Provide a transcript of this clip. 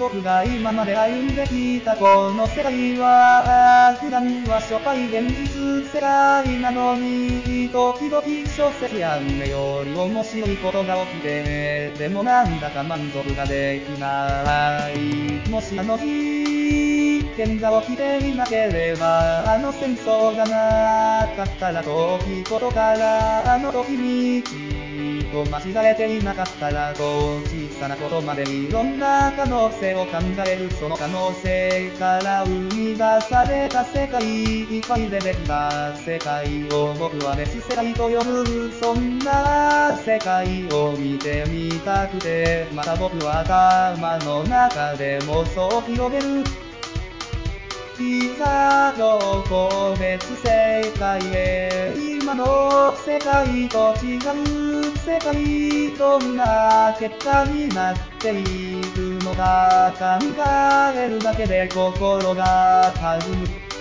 僕が今まで歩んできたこの世界は、普段は初回現実世界なのに、時々小説や夢より面白いことが起きて、でもなんだか満足ができない。もしあの日、剣が起きていなければ、あの戦争がなかったらということから、あの時にと間違えていなかったらと小さなことまでいろんな可能性を考える。その可能性から生み出された世界、いっぱい出てきた世界を僕は別世界と呼ぶ。そんな世界を見てみたくて、また僕は頭の中で妄想を広げる。いざ個別世界へ、今の世界と違う世界、どんな結果になっていくのか考えるだけで心が弾む。